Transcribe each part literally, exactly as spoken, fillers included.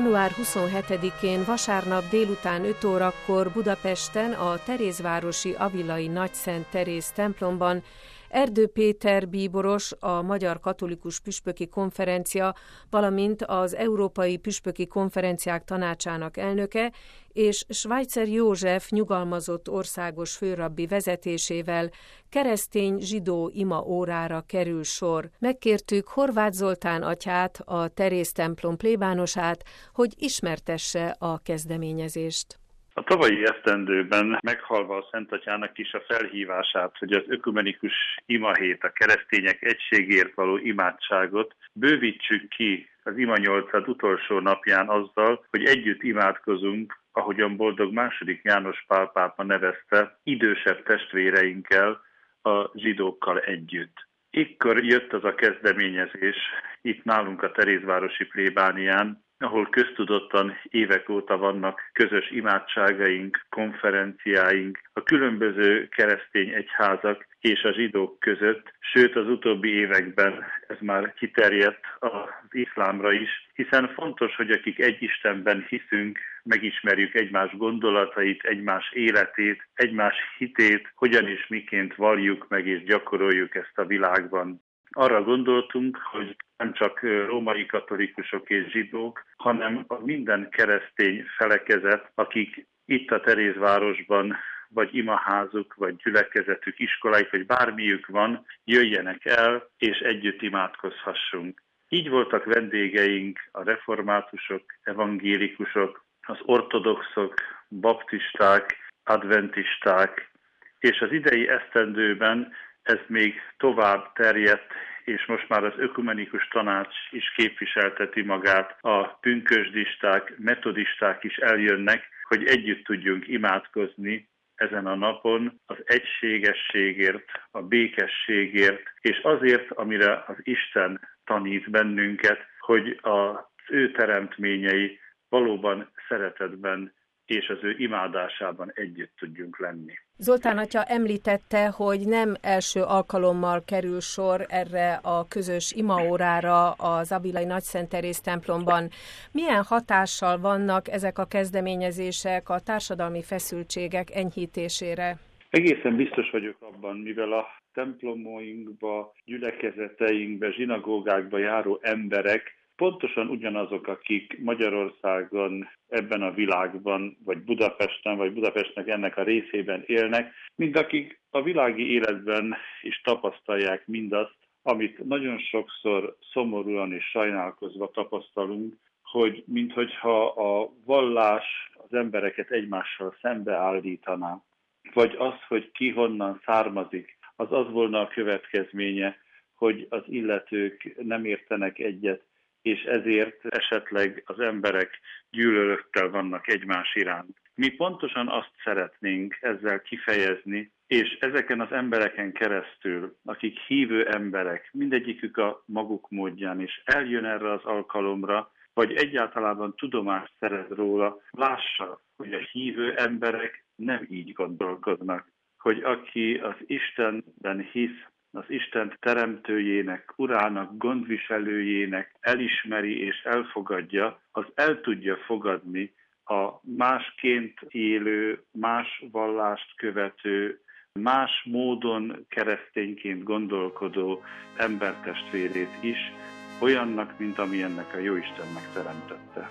január huszonhetedikén vasárnap délután öt órakor Budapesten a Terézvárosi Avilai Nagyszent Teréz templomban Erdő Péter bíboros, a Magyar Katolikus Püspöki Konferencia, valamint az Európai Püspöki Konferenciák Tanácsának elnöke és Schweitzer József nyugalmazott országos főrabbi vezetésével keresztény-zsidó ima órára kerül sor. Megkértük Horváth Zoltán atyát, a Teréz templom plébánosát, hogy ismertesse a kezdeményezést. A tavalyi esztendőben meghalva a Szent Atyának is a felhívását, hogy az ökumenikus imahét, a keresztények egységért való imádságot bővítsük ki az imanyolcad utolsó napján azzal, hogy együtt imádkozunk, ahogyan boldog második János Pál pápa nevezte, idősebb testvéreinkkel, a zsidókkal együtt. Ekkor jött az a kezdeményezés itt nálunk a Terézvárosi plébánián, ahol köztudottan évek óta vannak közös imádságaink, konferenciáink, a különböző keresztény egyházak és a zsidók között, sőt az utóbbi években ez már kiterjedt az iszlámra is, hiszen fontos, hogy akik egy Istenben hiszünk, megismerjük egymás gondolatait, egymás életét, egymás hitét, hogyan és miként valljuk meg és gyakoroljuk ezt a világban. Arra gondoltunk, hogy nem csak római katolikusok és zsidók, hanem a minden keresztény felekezet, akik itt a Terézvárosban vagy imaházuk, vagy gyülekezetük, iskoláik, vagy bármiük van, jöjjenek el, és együtt imádkozhassunk. Így voltak vendégeink a reformátusok, evangélikusok, az ortodoxok, baptisták, adventisták, és az idei esztendőben ez még tovább terjedt, és most már az ökumenikus tanács is képviselteti magát, a pünkösdisták, metodisták is eljönnek, hogy együtt tudjunk imádkozni ezen a napon az egységességért, a békességért, és azért, amire az Isten tanít bennünket, hogy az ő teremtményei valóban szeretetben és az ő imádásában együtt tudjunk lenni. Zoltán atya említette, hogy nem első alkalommal kerül sor erre a közös imaórára az Avilai Nagyszent Teréz templomban. Milyen hatással vannak ezek a kezdeményezések a társadalmi feszültségek enyhítésére? Egészen biztos vagyok abban, mivel a templomainkba, gyülekezeteinkbe, zsinagógákba járó emberek pontosan ugyanazok, akik Magyarországon, ebben a világban, vagy Budapesten, vagy Budapestnek ennek a részében élnek, mint akik a világi életben is tapasztalják mindazt, amit nagyon sokszor szomorúan és sajnálkozva tapasztalunk, hogy minthogyha a vallás az embereket egymással szembeállítaná, vagy az, hogy ki honnan származik, az az volna a következménye, hogy az illetők nem értenek egyet, és ezért esetleg az emberek gyűlölettel vannak egymás iránt. Mi pontosan azt szeretnénk ezzel kifejezni, és ezeken az embereken keresztül, akik hívő emberek, mindegyikük a maguk módján is eljön erre az alkalomra, vagy egyáltalában tudomást szerez róla, lássa, hogy a hívő emberek nem így gondolkodnak, hogy aki az Istenben hisz, az Isten teremtőjének, urának, gondviselőjének elismeri és elfogadja, az el tudja fogadni a másként élő, más vallást követő, más módon keresztényként gondolkodó embertestvérét is, olyannak, mint amilyennek a Jóisten megteremtette.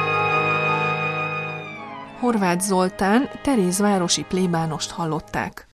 Horváth Zoltán Terézvárosi plébánost hallották.